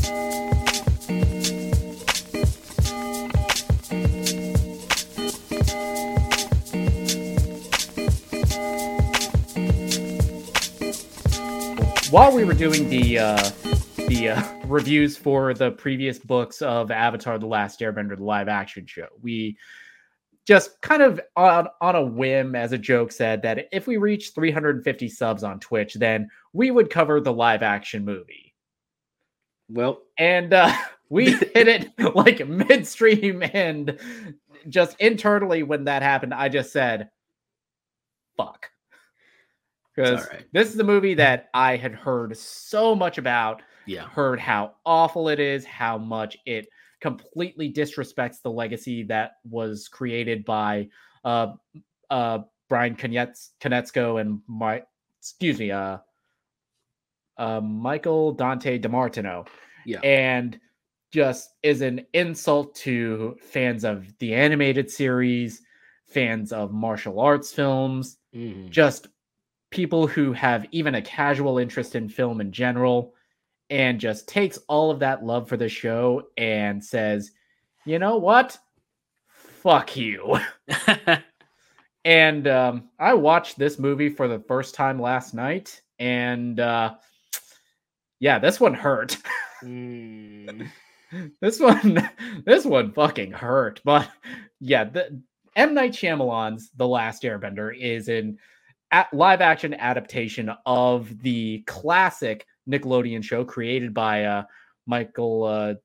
While we were doing the reviews for the previous books of Avatar: The Last Airbender, the live action show, we just kind of on a whim, as a joke, said that if we reach 350 subs on Twitch, then we would cover the live action movie. Well, and we hit it like midstream, and just internally when that happened, I just said, "Fuck." Because this is a movie that I had heard so much about, heard how awful it is, how much it completely disrespects the legacy that was created by Brian Konietzko and Michael Dante DiMartino. Yeah. And just is an insult to fans of the animated series, fans of martial arts films, just people who have even a casual interest in film in general, and just takes all of that love for the show and says, you know what? Fuck you. And I watched this movie for the first time last night, and yeah, this one hurt. This one fucking hurt. But yeah, the M. Night Shyamalan's The Last Airbender is an live action adaptation of the classic Nickelodeon show created by Brian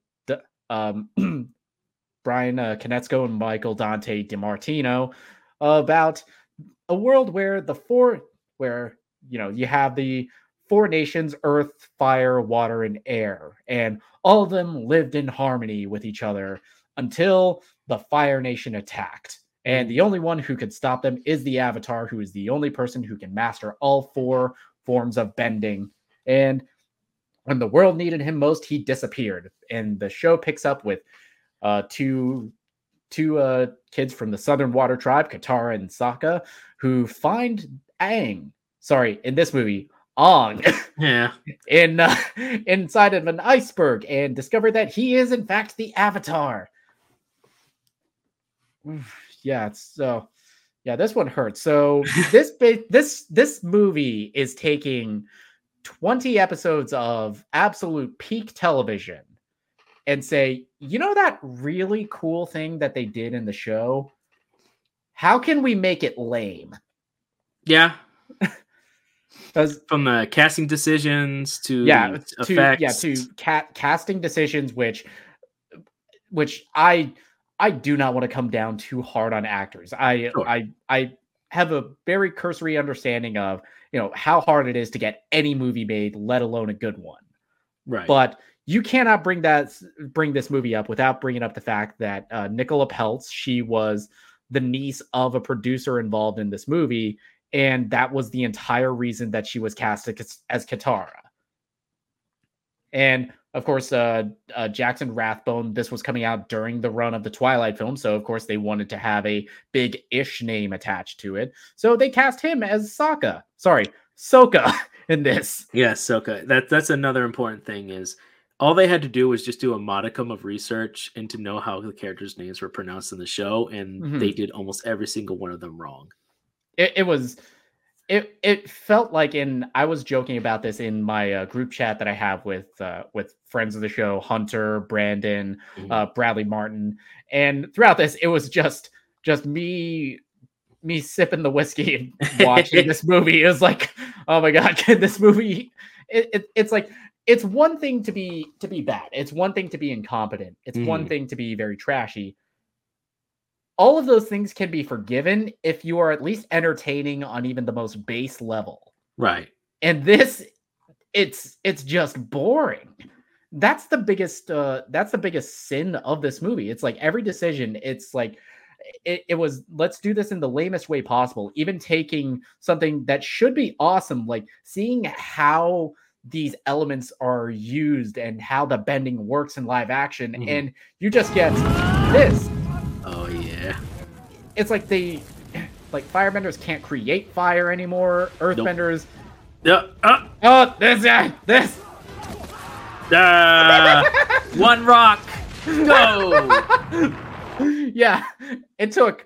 Konietzko and Michael Dante DiMartino, about a world where you have the four nations: earth, fire, water, and air, and all of them lived in harmony with each other until the Fire Nation attacked. And the only one who could stop them is the Avatar, who is the only person who can master all four forms of bending. And when the world needed him most, he disappeared. And the show picks up with two kids from the Southern Water Tribe, Katara and Sokka, who find in this movie, Aang, inside of an iceberg, and discover that he is in fact the Avatar. Yeah, this one hurts. So this movie is taking 20 episodes of absolute peak television and say, you know, that really cool thing that they did in the show, how can we make it lame? Yeah. From the casting decisions to effects. To casting decisions, which I do not want to come down too hard on actors. I have a very cursory understanding of, how hard it is to get any movie made, let alone a good one. Right. But you cannot bring this movie up without bringing up the fact that Nicola Peltz, she was the niece of a producer involved in this movie, and that was the entire reason that she was cast as Katara. And of course, Jackson Rathbone, this was coming out during the run of the Twilight film, so of course they wanted to have a big-ish name attached to it. So they cast him as Sokka in this. Yeah, Sokka. That's another important thing is all they had to do was just do a modicum of research and to know how the characters' names were pronounced in the show, and they did almost every single one of them wrong. It felt like, I was joking about this in my group chat that I have with friends of the show, Hunter, Brandon, Bradley Martin, and throughout this, it was just me sipping the whiskey and watching this movie. It was like, oh my god, this movie! It's like, it's one thing to be bad. It's one thing to be incompetent. It's one thing to be very trashy. All of those things can be forgiven if you are at least entertaining on even the most base level. Right. And this, it's just boring. That's the biggest sin of this movie. It's like every decision, it's like it was, let's do this in the lamest way possible. Even taking something that should be awesome, like seeing how these elements are used and how the bending works in live action, and you just get this. Oh yeah. It's like firebenders can't create fire anymore. Earthbenders. Yeah. Oh, this. One rock. Go. Yeah, it took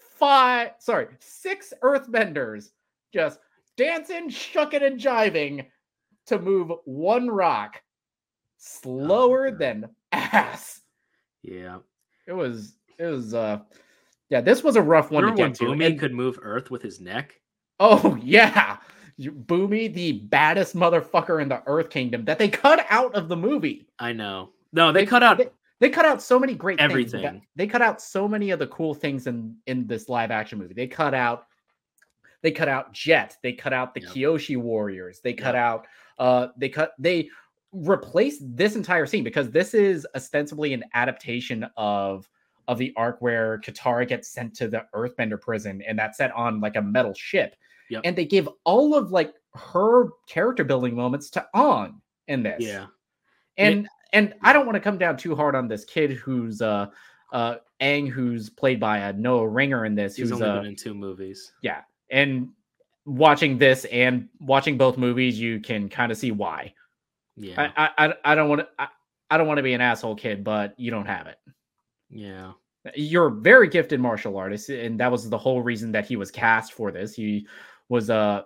6 earthbenders just dancing, shucking, and jiving to move one rock slower than ass. Yeah. It was yeah, this was a rough one to get to. Boomy could move Earth with his neck? Oh, yeah. Boomy, the baddest motherfucker in the Earth Kingdom that they cut out of the movie. I know. No, they cut out they cut out so many great everything. things. They cut out so many of the cool things in this live action movie. They cut out Jet. They cut out the Kyoshi Warriors. They cut out they replaced this entire scene because this is ostensibly an adaptation of the arc where Katara gets sent to the Earthbender prison, and that's set on like a metal ship. Yep. And they give all of like her character building moments to Aang in this. Yeah. And I don't want to come down too hard on this kid who's Aang, who's played by Noah Ringer in this. He's who's only been in 2 movies. Yeah. And watching this and watching both movies, you can kind of see why. Yeah. I don't want to be an asshole kid, but you don't have it. Yeah. You're a very gifted martial artist, and that was the whole reason that he was cast for this. He was a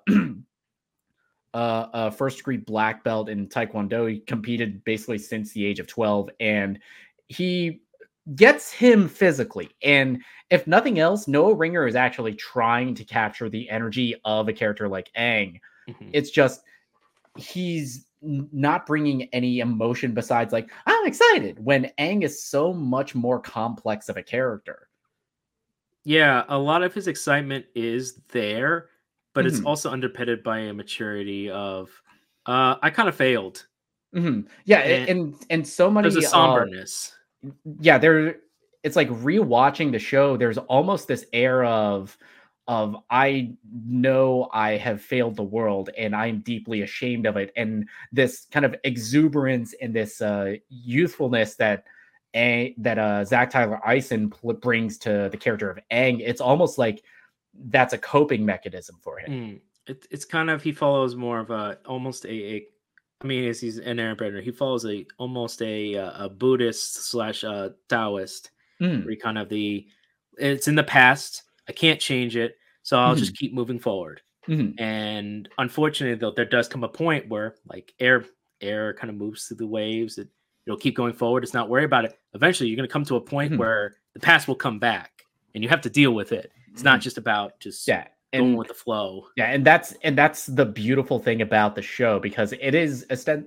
first degree black belt in Taekwondo. He competed basically since the age of 12, and he gets him physically. And if nothing else, Noah Ringer is actually trying to capture the energy of a character like Aang. Mm-hmm. It's just he's not bringing any emotion besides like, I'm excited, when Aang is so much more complex of a character. Yeah, a lot of his excitement is there, but it's also underpinned by a maturity of I kind of failed. Mm-hmm. Yeah, and so many there's a somberness. It's like rewatching the show, there's almost this air of I know I have failed the world and I'm deeply ashamed of it, and this kind of exuberance and this youthfulness that Zach Tyler Eisen brings to the character of Aang. It's almost like that's a coping mechanism for him. It's kind of, he follows more of almost I mean, as he's an airbender, he follows almost a Buddhist / Taoist. Where he kind of it's in the past, I can't change it, so I'll just keep moving forward. And unfortunately, though, there does come a point where like air kind of moves through the waves. It'll keep going forward. It's not worry about it. Eventually, you're going to come to a point where the past will come back, and you have to deal with it. It's not just about going with the flow. Yeah, and that's the beautiful thing about the show, because it is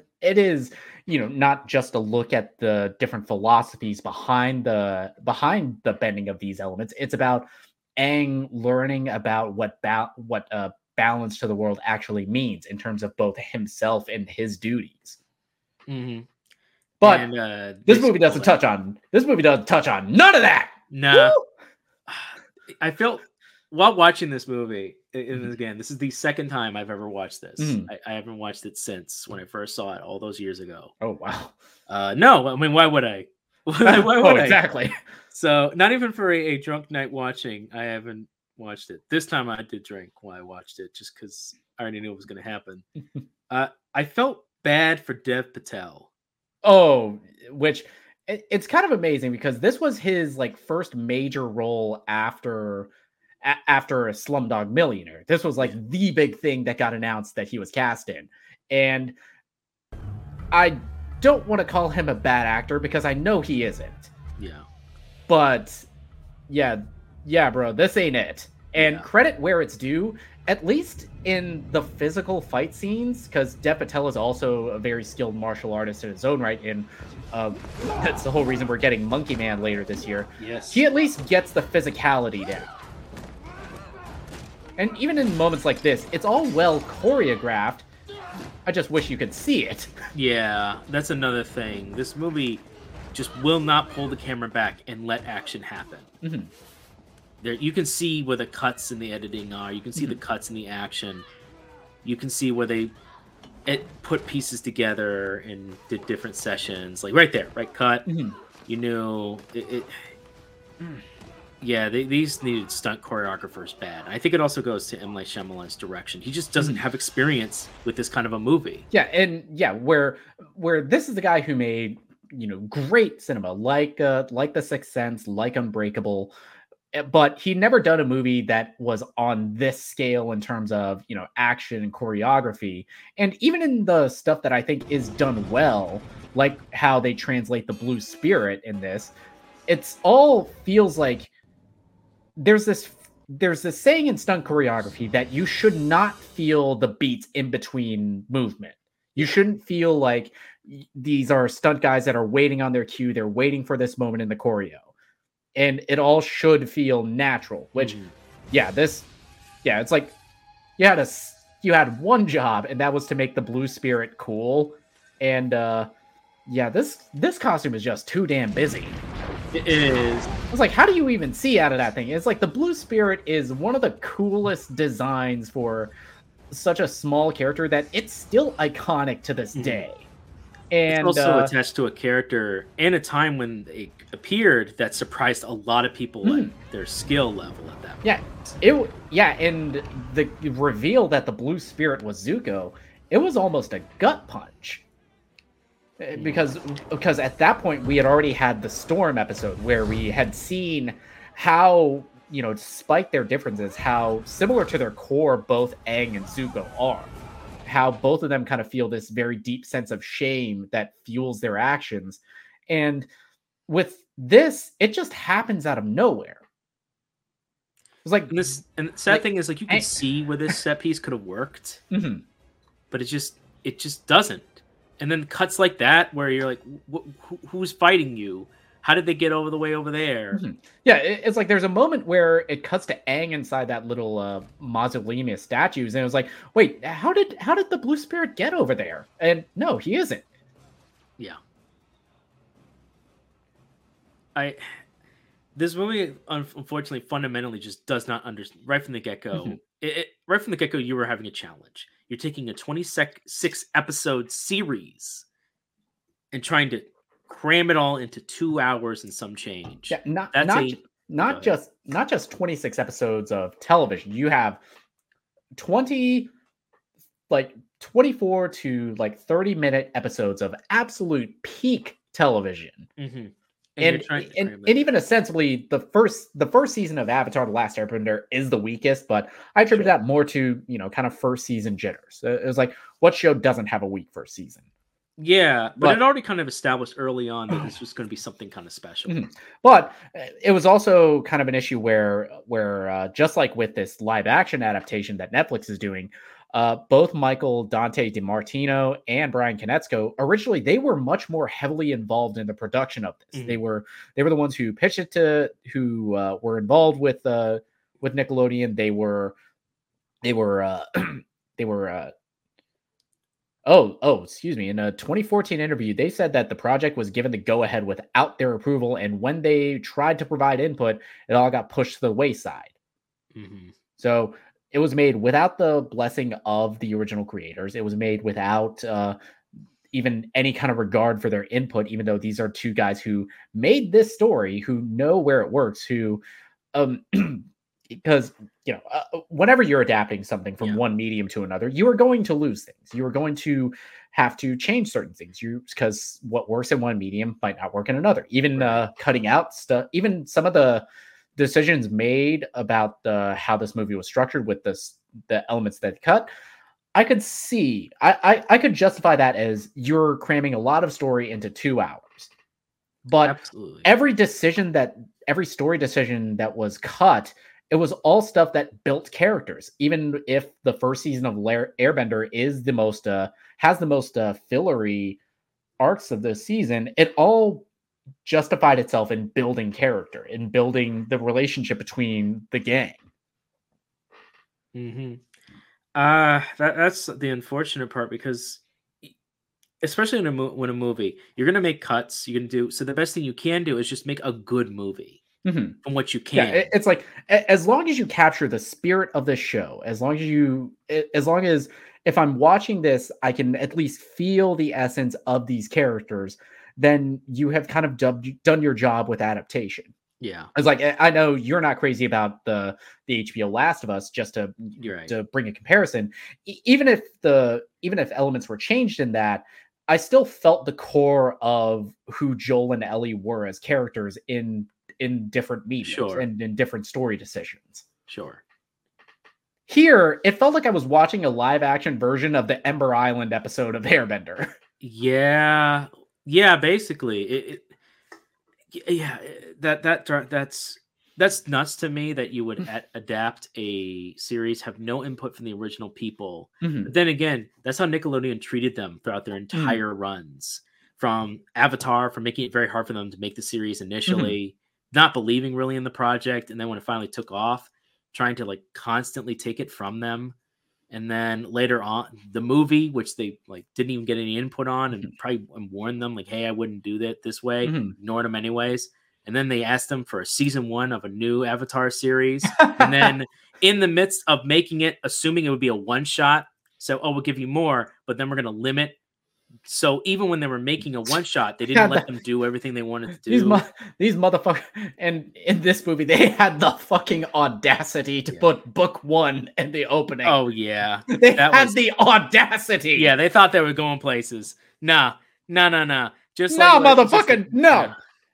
not just a look at the different philosophies behind the bending of these elements. It's about Aang learning about what balance to the world actually means in terms of both himself and his duties. But this movie doesn't touch on none of that. Nah. I felt while watching this movie, and again, this is the second time I've ever watched this. I haven't watched it since when I first saw it all those years ago. Oh, wow. No, I mean, why would I? Why would I? Exactly. So not even for a drunk night watching, I haven't watched it. This time I did drink while I watched it, just because I already knew it was going to happen. I felt bad for Dev Patel. Oh, which it's kind of amazing because this was his like first major role after Slumdog Millionaire. This was like the big thing that got announced that he was cast in. And I don't want to call him a bad actor because I know he isn't. Yeah. But yeah, bro, this ain't it. And credit where it's due, at least in the physical fight scenes, because Dev Patel is also a very skilled martial artist in his own right. And that's the whole reason we're getting Monkey Man later this year. Yes. He at least gets the physicality down. And even in moments like this, it's all well choreographed. I just wish you could see it. Yeah, that's another thing. This movie just will not pull the camera back and let action happen. There, you can see where the cuts in the editing are. You can see the cuts in the action. You can see where they put pieces together and did different sessions. Like right there, right cut. You knew it. Yeah, these needed stunt choreographers bad. I think it also goes to M. Night Shyamalan's direction. He just doesn't have experience with this kind of a movie. Yeah, and where where this is the guy who made, great cinema, like The Sixth Sense, like Unbreakable, but he'd never done a movie that was on this scale in terms of, action and choreography. And even in the stuff that I think is done well, like how they translate the blue spirit in this, it's all feels like there's this saying in stunt choreography that you should not feel the beats in between movement. You shouldn't feel like these are stunt guys that are waiting on their cue. They're waiting for this moment in the choreo. And it all should feel natural, which, it's like you had one job, and that was to make the blue spirit cool. And this costume is just too damn busy. It is. I was like, how do you even see out of that thing? It's like the blue spirit is one of the coolest designs for such a small character that it's still iconic to this day. And it's also attached to a character in a time when they appeared that surprised a lot of people at their skill level at that point. And the reveal that the blue spirit was Zuko, it was almost a gut punch. Because at that point we had already had the Storm episode where we had seen how, despite their differences, how similar to their core both Aang and Zuko are. How both of them kind of feel this very deep sense of shame that fuels their actions. And with this, it just happens out of nowhere. It's like and the sad thing is, like, you can see where this set piece could have worked, but it just doesn't. And then cuts like that where you're like, who's fighting you? How did they get over the way over there? Yeah, it's like there's a moment where it cuts to Aang inside that little mausoleum of statues, and it was like, wait, how did the blue spirit get over there? And no, he isn't. Yeah. This movie, unfortunately, fundamentally just does not understand right from the get-go. Right from the get-go, you were having a challenge. You're taking a 26 episode series and trying to cram it all into 2 hours and some change. Yeah, not just 26 episodes of television. You have 24 to 30-minute episodes of absolute peak television. And even ostensibly, the first season of Avatar: The Last Airbender is the weakest, but I attribute that more to kind of first season jitters. It was like, what show doesn't have a weak first season? Yeah, but it already kind of established early on that this was going to be something kind of special. But it was also kind of an issue where just like with this live action adaptation that Netflix is doing, both Michael Dante DiMartino and Brian Konietzko, originally they were much more heavily involved in the production of this. They were the ones who pitched it who were involved with Nickelodeon. They were excuse me. In a 2014 interview, they said that the project was given the go-ahead without their approval, and when they tried to provide input, it all got pushed to the wayside. So it was made without the blessing of the original creators. It was made without even any kind of regard for their input, even though these are two guys who made this story, who know where it works, who because whenever you're adapting something from one medium to another, you are going to lose things. You are going to have to change certain things because what works in one medium might not work in another. Even cutting out stuff, even some of the decisions made about how this movie was structured with the elements that cut, I could see, I could justify that as you're cramming a lot of story into 2 hours. But Absolutely. every story decision that was cut, it was all stuff that built characters. Even if the first season of Airbender is the most has the most fillery arcs of the season, it all justified itself in building character, in building the relationship between the gang. That's the unfortunate part, because especially when a movie, you're gonna make cuts, you're gonna do so. The best thing you can do is just make a good movie. From what you can. Yeah, it's like, as long as you capture the spirit of the show, as long as if I'm watching this, I can at least feel the essence of these characters, then you have kind of done your job with adaptation. Yeah. It's like, I know you're not crazy about the HBO Last of Us, just to bring a comparison. Even if elements were changed in that, I still felt the core of who Joel and Ellie were as characters in different mediums and in different story decisions. Sure. Here, it felt like I was watching a live action version of the Ember Island episode of Airbender. Yeah, basically, that's nuts to me that you would adapt a series, have no input from the original people. But then again, that's how Nickelodeon treated them throughout their entire runs. From Avatar, from making it very hard for them to make the series initially, not believing really in the project, and then when it finally took off, trying to like constantly take it from them. And then later on, the movie, which they like didn't even get any input on, and probably warned them like, "Hey, I wouldn't do that this way." Ignored them anyways. And then they asked them for a season 1 of a new Avatar series, and then in the midst of making it, assuming it would be a one shot, so we'll give you more, but then we're going to limit. So even when they were making a one shot, they didn't let them do everything they wanted to do. These motherfuckers, and in this movie, they had the fucking audacity to put book 1 in the opening. Oh yeah, they had the audacity. Yeah, they thought they were going places. Nah. Just motherfucking no.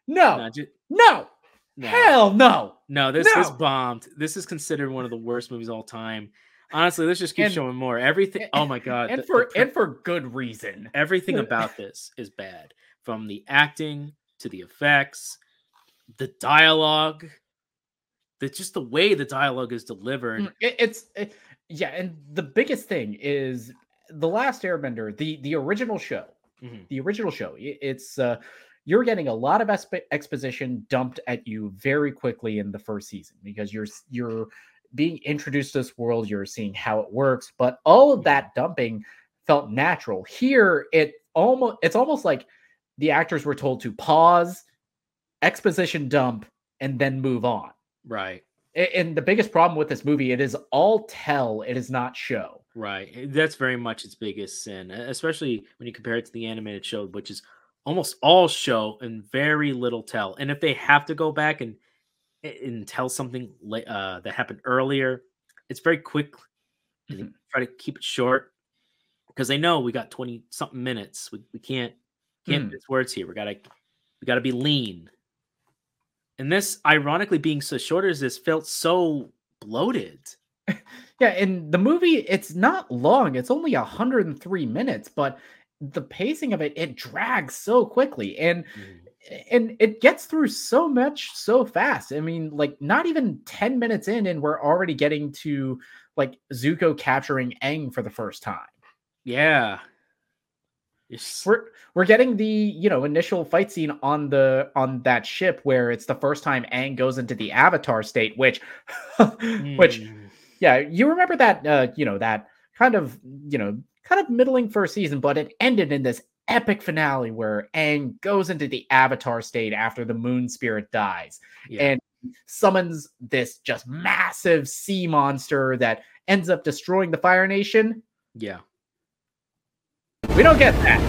Hell no. No, this bombed. This is considered one of the worst movies of all time. Honestly, let's just keep showing more. Everything. Oh my god! And for good reason. Everything about this is bad, from the acting to the effects, the dialogue, just the way the dialogue is delivered. And the biggest thing is The Last Airbender, the original show. The original show. It's you're getting a lot of exposition dumped at you very quickly in the first season because you're being introduced to this world, you're seeing how it works, but all of that dumping felt natural. Here, it's almost like the actors were told to pause, exposition dump, and then move on. Right. And the biggest problem with this movie, it is all tell, it is not show. Right. That's very much its biggest sin, especially when you compare it to the animated show, which is almost all show and very little tell. And if they have to go back and tell something that happened earlier, it's very quick. And try to keep it short because they know we got 20 something minutes. We can't miss words here. We gotta be lean. And this, ironically, being so short as this, felt so bloated. Yeah, and the movie, it's not long. It's only 103 minutes, but the pacing of it drags so quickly. And it gets through so much so fast. I mean, like not even 10 minutes in, and we're already getting to like Zuko capturing Aang for the first time. Yeah. We're getting the initial fight scene on that ship where it's the first time Aang goes into the Avatar state, which yeah, you remember that that kind of middling first season, but it ended in this epic finale where Aang goes into the Avatar state after the moon spirit dies and summons this just massive sea monster that ends up destroying the Fire Nation. Yeah. We don't get that.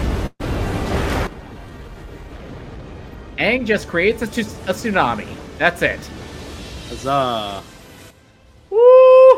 Aang just creates a tsunami. That's it. Huzzah. Woo!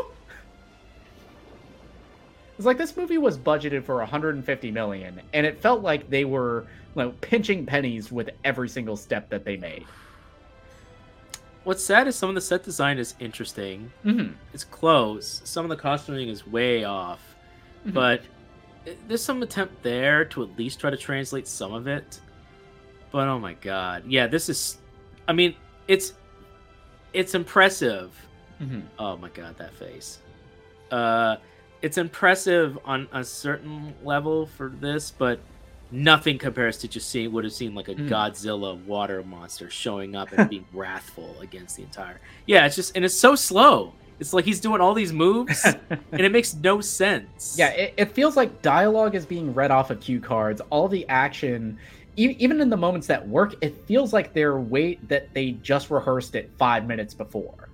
It's like this movie was budgeted for 150 million, and it felt like they were pinching pennies with every single step that they made. What's sad is some of the set design is interesting. It's close. Some of the costuming is way off, but there's some attempt there to at least try to translate some of it. But oh my god, yeah, this is. I mean, it's impressive. Oh my god, that face. It's impressive on a certain level for this, but nothing compares to just would have seemed like a Godzilla water monster showing up and being wrathful against the entire. Yeah, it's so slow. It's like he's doing all these moves, and it makes no sense. Yeah, it feels like dialogue is being read off of cue cards. All the action, even in the moments that work, it feels like that they just rehearsed it 5 minutes before.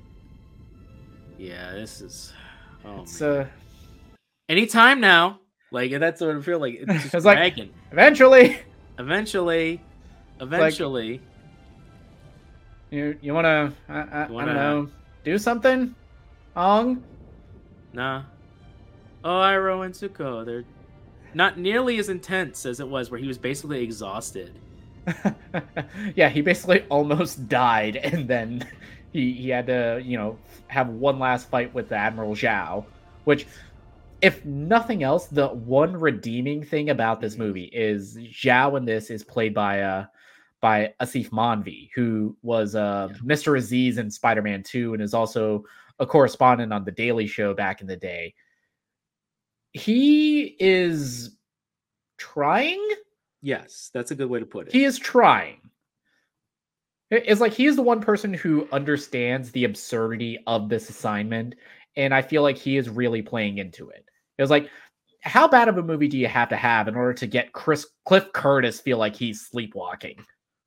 Yeah, this is. It's anytime now, like that's what I feel like. It's just dragging. Like, eventually. Like, you wanna? I don't know. Do something, Ong? Nah. Oh, Iroh and Zuko, not nearly as intense as it was where he was basically exhausted. Yeah, he basically almost died, and then he had to, have one last fight with Admiral Zhao, which, if nothing else, the one redeeming thing about this movie is Zhao in this is played by Asif Manvi, who was Mr. Aziz in Spider-Man 2 and is also a correspondent on The Daily Show back in the day. He is trying. Yes, that's a good way to put it. He is trying. It's like he is the one person who understands the absurdity of this assignment, and I feel like he is really playing into it. It was like, how bad of a movie do you have to have in order to get Cliff Curtis feel like he's sleepwalking?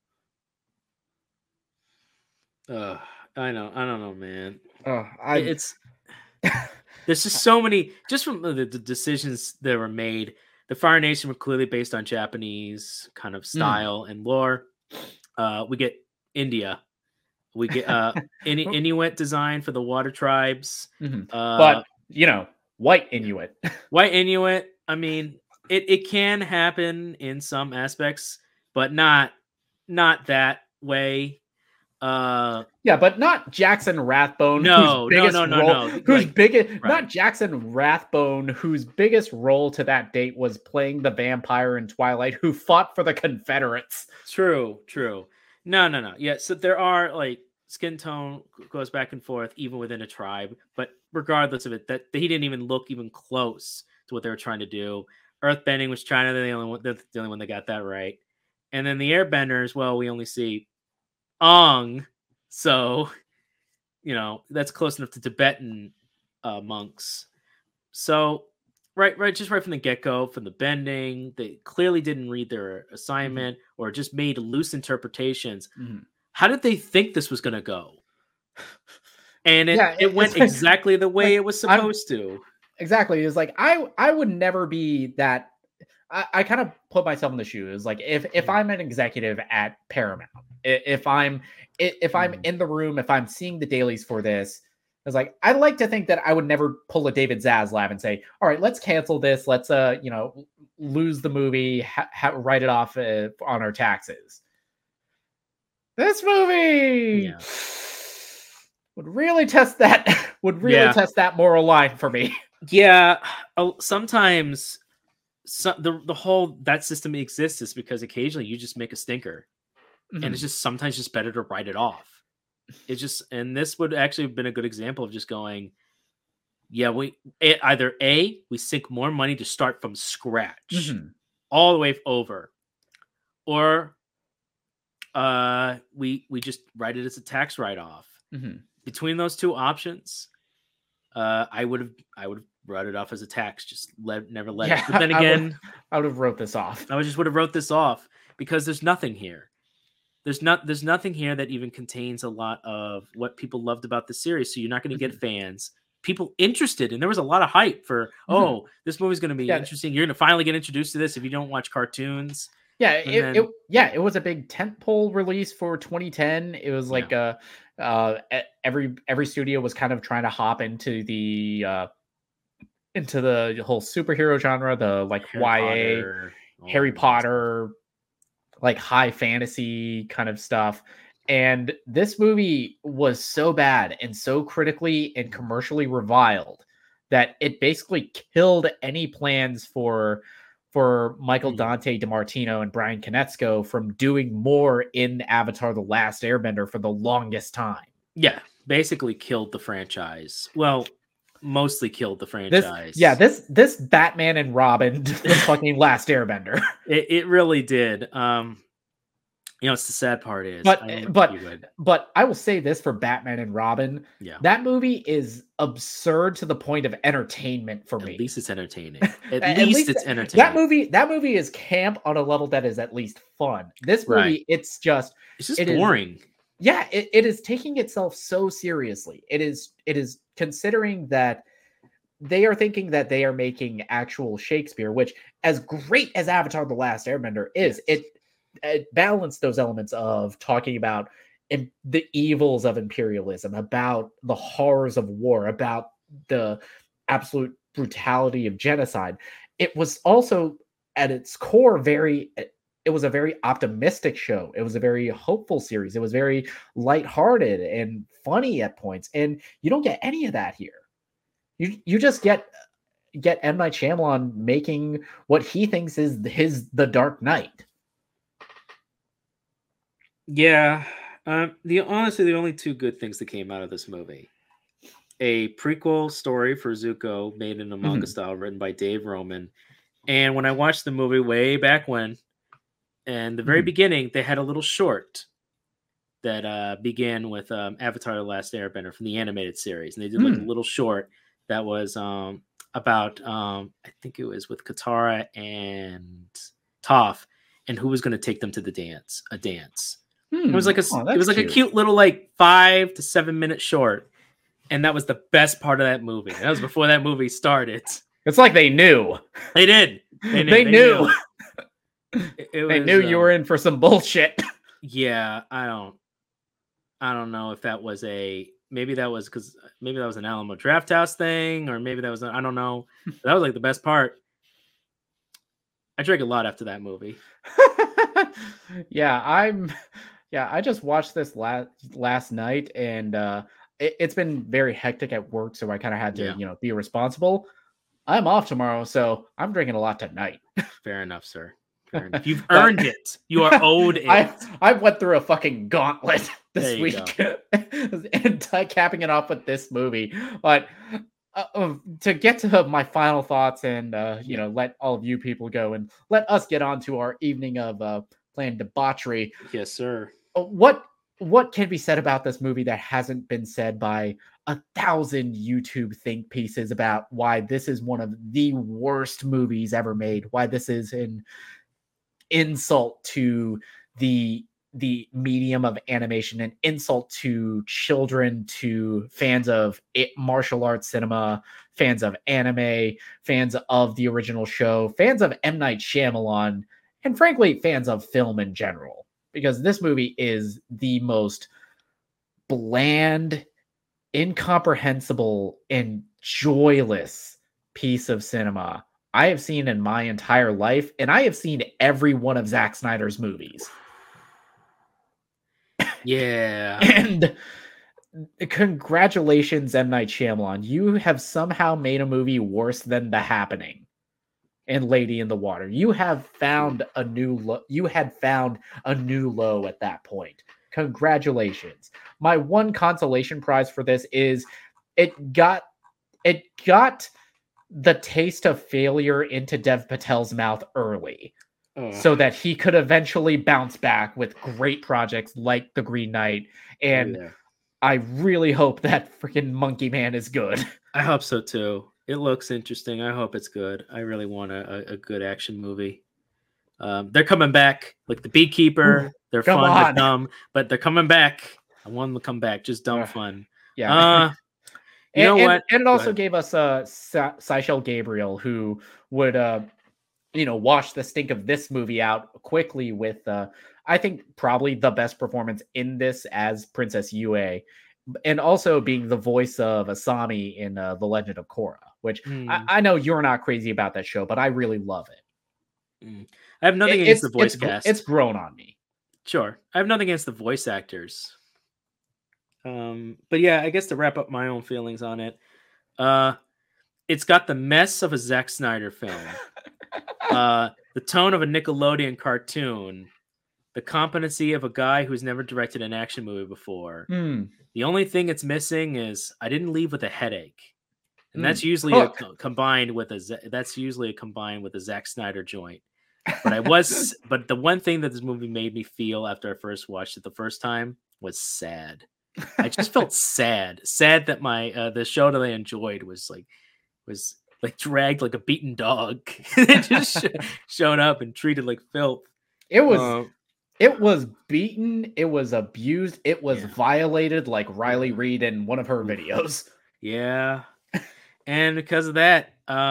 I don't know, man. It's there's just so many, just from the decisions that were made. The Fire Nation were clearly based on Japanese kind of style and lore. We get India. We get Inuit design for the water tribes. But, white Inuit. White Inuit. I mean, it can happen in some aspects, but not that way. But not Jackson Rathbone. No. Not Jackson Rathbone, whose biggest role to that date was playing the vampire in Twilight, who fought for the Confederates. True. No. Yeah, so there are like skin tone goes back and forth even within a tribe, but regardless of it, that he didn't even look even close to what they were trying to do. Earthbending was China, the only one that got that right. And then the airbenders, well, we only see Ong, so that's close enough to Tibetan monks. So right from the get-go, from the bending, they clearly didn't read their assignment or just made loose interpretations. How did they think this was going to go? And it went exactly the way it was supposed to. Exactly. It's like I would never be that. I kind of put myself in the shoes. Like if I'm an executive at Paramount, if I'm in the room, if I'm seeing the dailies for this, it's like I'd like to think that I would never pull a David Zaslav and say, "All right, let's cancel this. Let's lose the movie, write it off on our taxes." This movie would really test that. Test that moral line for me. Yeah, sometimes. So the whole that system exists is because occasionally you just make a stinker, and it's just sometimes just better to write it off. It's just, and this would actually have been a good example of just going, we sink more money to start from scratch, all the way over, or we just write it as a tax write off. Between those two options, I would have wrote it off as a tax. Just never let it. But then again, I would have wrote this off. I just would have wrote this off because there's nothing here. There's nothing here that even contains a lot of what people loved about the series. So you're not going to get fans, people interested, and there was a lot of hype for this movie's going to be interesting. You're going to finally get introduced to this if you don't watch cartoons. Yeah, it was a big tentpole release for 2010. It was like every studio was kind of trying to hop into the whole superhero genre, the like Harry Potter, like high fantasy kind of stuff. And this movie was so bad and so critically and commercially reviled that it basically killed any plans for Michael Dante DiMartino and Brian Konietzko from doing more in Avatar: The Last Airbender for the longest time. Yeah, basically killed the franchise. Well, mostly killed the franchise. This Batman and Robin the fucking Last Airbender. It really did. It's the sad part is, but I will say this for Batman and Robin. Yeah, that movie is absurd to the point of entertainment for me. At least it's entertaining. At least it's entertaining. That movie is camp on a level that is at least fun. This movie, it's just boring. It is taking itself so seriously. It is considering that they are thinking that they are making actual Shakespeare, which, as great as Avatar: The Last Airbender is, it balanced those elements of talking about the evils of imperialism, about the horrors of war, about the absolute brutality of genocide. it was also at its core it was a very optimistic show. It was a very hopeful series. It was very lighthearted and funny at points, and you don't get any of that here. You just get M. Night Shyamalan making what he thinks is The Dark Knight. Yeah. Honestly, the only two good things that came out of this movie: a prequel story for Zuko made in a manga style, written by Dave Roman. And when I watched the movie way back when, and the very beginning, they had a little short that began with Avatar: The Last Airbender from the animated series, and they did like a little short that was about I think it was with Katara and Toph, and who was going to take them to the dance. It was like a cute little like 5 to 7 minute short, and that was the best part of that movie. That was before that movie started. It's like they knew. They did. They knew. They knew you were in for some bullshit. Yeah, I don't know if that was maybe that was an Alamo Drafthouse thing, or maybe that was I don't know. That was like the best part. I drank a lot after that movie. I just watched this last night, and it's been very hectic at work, so I kind of had to be responsible. I'm off tomorrow, so I'm drinking a lot tonight. Fair enough, sir. Fair enough. You've earned it. You are owed it. I went through a fucking gauntlet this week, and capping it off with this movie. But to get to my final thoughts, and let all of you people go, and let us get on to our evening of planned debauchery. Yes, sir. What can be said about this movie that hasn't been said by 1,000 YouTube think pieces about why this is one of the worst movies ever made? Why this is an insult to the medium of animation, an insult to children, to fans of martial arts cinema, fans of anime, fans of the original show, fans of M. Night Shyamalan, and frankly, fans of film in general. Because this movie is the most bland, incomprehensible, and joyless piece of cinema I have seen in my entire life, and I have seen every one of Zack Snyder's movies. Yeah. And congratulations, M. Night Shyamalan. You have somehow made a movie worse than The Happening and Lady in the Water. You have found a new you had found a new low at that point. Congratulations. My one consolation prize for this is it got the taste of failure into Dev Patel's mouth early, so that he could eventually bounce back with great projects like The Green Knight. And I really hope that freaking Monkey Man is good. I hope so too. It looks interesting. I hope it's good. I really want a good action movie. They're coming back, like The Beekeeper. They're fun, they're dumb, but they're coming back. I want them to come back. Just dumb fun. Yeah. And it also gave us Seychelle Gabriel, who would wash the stink of this movie out quickly with I think probably the best performance in this as Princess Yue, and also being the voice of Asami in The Legend of Korra, which I know you're not crazy about that show, but I really love it. I have nothing against the voice cast. It's grown on me. Sure. I have nothing against the voice actors. But yeah, I guess to wrap up my own feelings on it, it's got the mess of a Zack Snyder film, the tone of a Nickelodeon cartoon, the competency of a guy who's never directed an action movie before. The only thing it's missing is I didn't leave with a headache, and that's usually combined with a Zack Snyder joint. But but the one thing that this movie made me feel after I first watched it the first time was sad. I just felt sad that my the show that I enjoyed was dragged like a beaten dog. It just showed up and treated like filth. It was beaten. It was abused. It was violated like Riley Reid in one of her videos. Yeah, and because of that,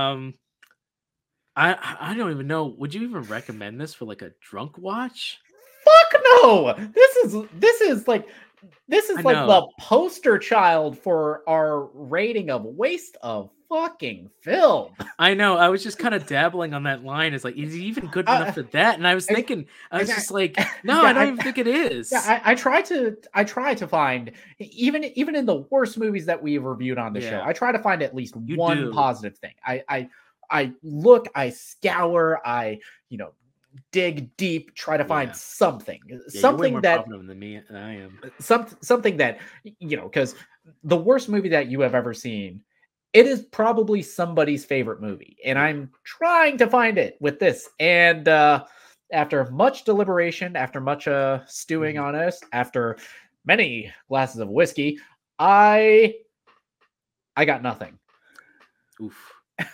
I don't even know. Would you even recommend this for like a drunk watch? Fuck no! This is like the poster child for our rating of waste of fucking film. I know. I was just kind of dabbling on that line. It's like, is he even good enough for that? And I was thinking, just like, no, I don't even think it is. Yeah, I try to find even in the worst movies that we've reviewed on the show. I try to find at least one positive thing. I look, I scour, I dig deep, try to find something something more that than me than I am. Something that because the worst movie that you have ever seen, it is probably somebody's favorite movie, and I'm trying to find it with this. And after much deliberation, after much stewing on it, after many glasses of whiskey, I got nothing. Oof.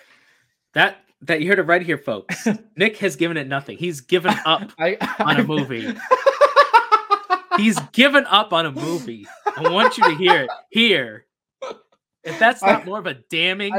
That you heard it right here, folks. Nick has given it nothing. He's given up on a movie. He's given up on a movie. I want you to hear it here. If that's not more of a damning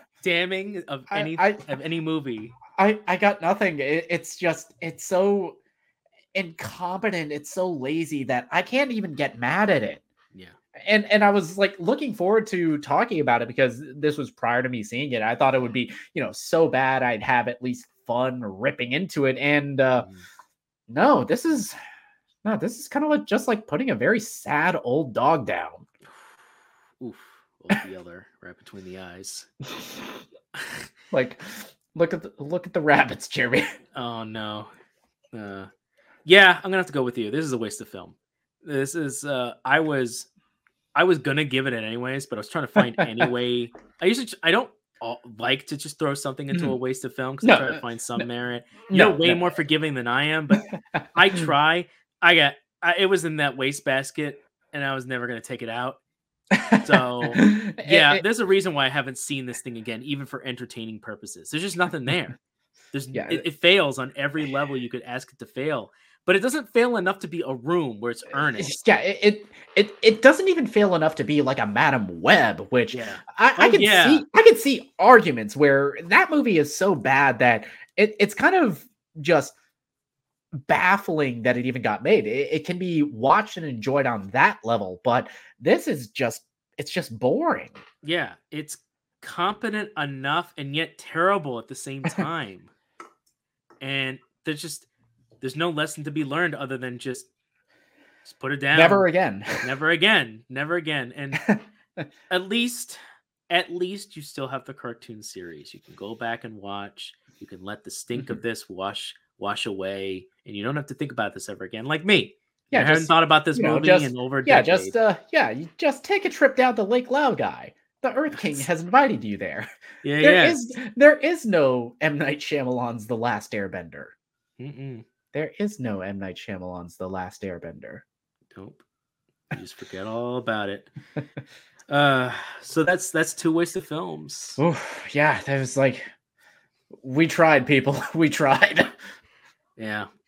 of any movie. I got nothing. It's so incompetent. It's so lazy that I can't even get mad at it. Yeah. And I was like looking forward to talking about it because this was prior to me seeing it. I thought it would be, so bad I'd have at least fun ripping into it. And no, this is kind of just like putting a very sad old dog down. Oof. Old Yeller right between the eyes. Like, look at the rabbits, Jeremy. Oh no. Yeah, I'm gonna have to go with you. This is a waste of film. This is I was gonna give it anyways, but I was trying to find any way. I don't like to just throw something into a waste of film because I try to find some merit. You're way more forgiving than I am, but I try. It was in that waste basket, and I was never gonna take it out. So yeah, there's a reason why I haven't seen this thing again, even for entertaining purposes. There's just nothing there. It fails on every level you could ask it to fail. But it doesn't fail enough to be a Room where it's earnest. Yeah, it doesn't even fail enough to be like a Madam Web, which I can see arguments where that movie is so bad that it's kind of just baffling that it even got made. It can be watched and enjoyed on that level, but this is just boring. Yeah, it's competent enough and yet terrible at the same time. And there's no lesson to be learned other than just put it down. Never again. Never again. Never again. And at least you still have the cartoon series. You can go back and watch. You can let the stink of this wash away, and you don't have to think about this ever again. Like me. I haven't thought about this movie in over a decade. You just take a trip down to Lake Laogai. The Earth King has invited you there. There is no M. Night Shyamalan's The Last Airbender. Mm-mm. There is no M. Night Shyamalan's The Last Airbender. Nope. You just forget all about it. So that's two wasted films. Oh, yeah. That was like, we tried, people. We tried. Yeah.